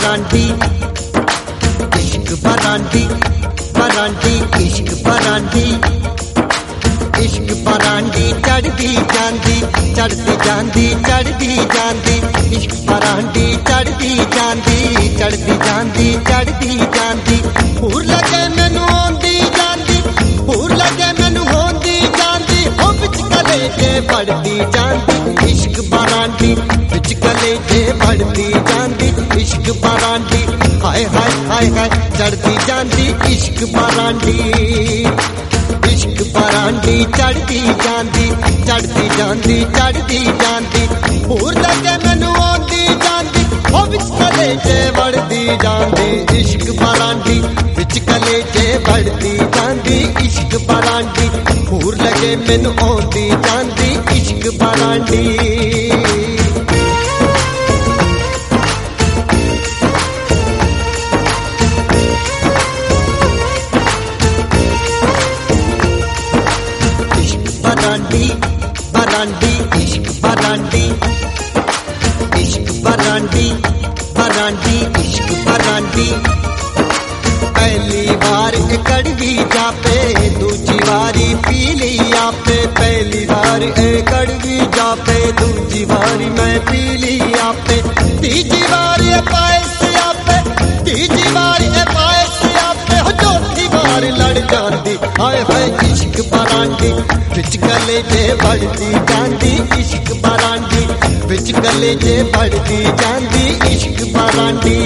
brandy इश्क brandy brandy इश्क brandy इश्क बरांडी चढ़दी जांदी चढ़दी जांदी चढ़दी जांदी इश्क बरांडी चढ़दी जांदी चढ़दी जांदी चढ़दी जांदी हुर लगे मैनू आंदी जांदी हुर लगे मैनू होंदी जांदी हो बिच कलेजे बढ़दी जांदी इश्क बरांडी बिच कलेजे बढ़दी जांदी इश्क बरांडी हाय हाय हाय हाय चढ़दी जांदी इश्क बरांडी इश्क बरांडी चढ़दी जांदी चढ़दी जांदी चढ़दी जांदी होर लगे मैनू आंदी जांदी ओ विच कलेजे बढ़दी जांदी इश्क बरांडी विच कलेजे बढ़दी जांदी इश्क बरांडी होर लगे मैनू आंदी जांदी इश्क बरांडी बरांडी इश्क बरांडी इश्क बरांडी बरांडी इश्क बरांडी पहली बार कड़वी जापे दूजी बारी पी ली आपे पहली बार कड़वी जापे दूजी बारी मैं पी ली आपे तीजी बार पायस आपे तीजी बार पायस आपे हो चौथी बार लड़ जाती हाय हाय इश्क बरांडी बिच कलेजे बढ़दी जांदी इश्क बरांडी बिच कलेजे बढ़दी जांदी इश्क बरांडी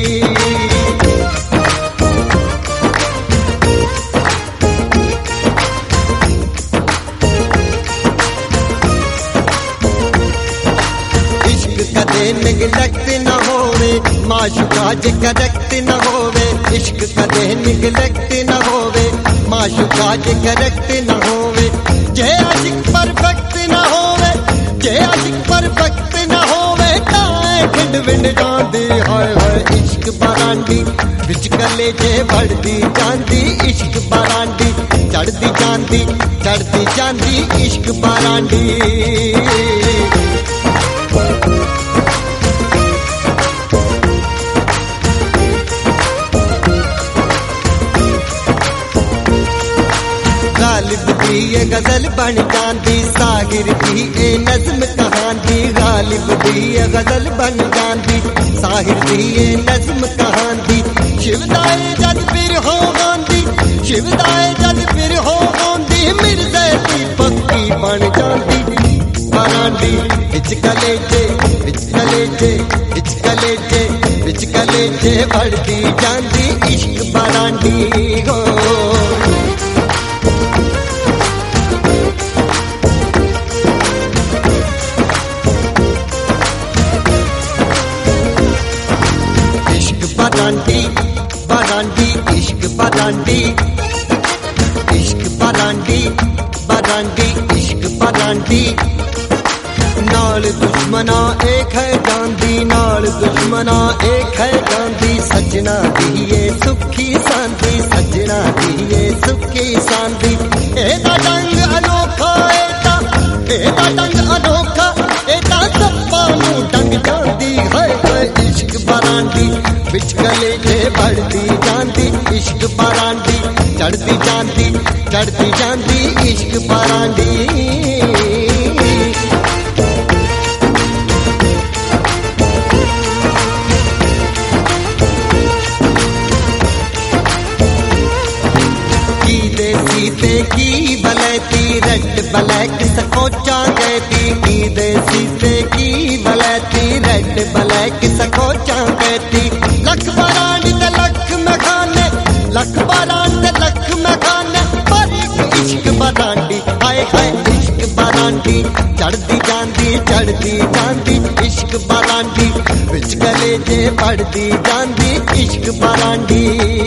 कदे निगलत न होवे माशुका जे करक्त न होवे इश्क कदे निगलत न होवे माशुका जे करक्त न होवे जे आशिक परफेक्ट न होवे जे आशिक परफेक्ट न होवे ताए खिंड विंड जांदी हाय हाय इश्क बरांडी बिच कलेजे बढ़दी जांदी इश्क बरांडी चढ़दी जांदी इश्क बरांडी गालिब दी ये गजल बन जांदी साहिर दी ए नज़्म कहांदी गालिब दी ये गजल बन जांदी साहिर दी ए नज़्म कहांदी शिवदाए जद फिर हो गांदी शिवदाए जद फिर हो गांदी मिर्ज़े दी पक्की बन जांदी बरांडी बिच कलेजे बिच कलेजे बिच कलेजे बिच कलेजे बढ़दी जांदी इश्क बरांडी हो बरांडी बरांडी इश्क बरांडी इश्क बरांडी बरांडी इश्क बरांडी नाल दुश्मना एक है गांधी नाल दुश्मना एक है गांधी सजना दिए सुखी सांधी सजना दिए सुखी सांधी एदा डंग अनोखा एदा डंग अनोखा एदा सप्पा नू डंग जांदी है इश्क बरांडी बिच कलेजे बढ़दी जांदी इश्क बरांडी चढ़दी जांदी इश्क बरांडी की देसी ते की बलैती रेड ब्लैक सकोचा कहती की देसी ते की बलैती रेड ब्लैक सकोचा कहती लख बरांडी ते लख मखाने लख बरांडी ते लख मखाने पर इश्क बरांडी हाय हाय इश्क बरांडी चढ़दी जांदी इश्क बरांडी बिच कलेजे बढ़दी जांदी इश्क बरांडी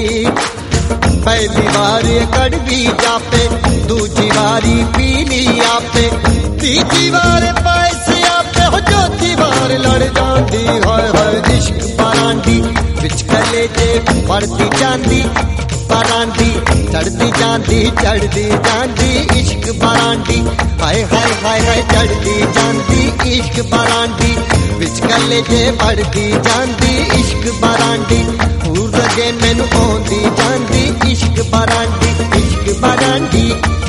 पहली बार कड़वी जापे दूजी बारी पी ली आपे तीजी बार पायस आपे हो चौथी बार लड़ जांदी हाय हाय इश्क बरांडी बिच कलेजे बढ़दी जांदी बारांडी चढ़दी जांदी इश्क बारांडी हाय हाय हाय हाय चढ़दी जांदी इश्क बारांडी विच गले जे बढ़दी जांदी इश्क बारांडी हूर लगे मैनू आउंदी जांदी इश्क बारांडी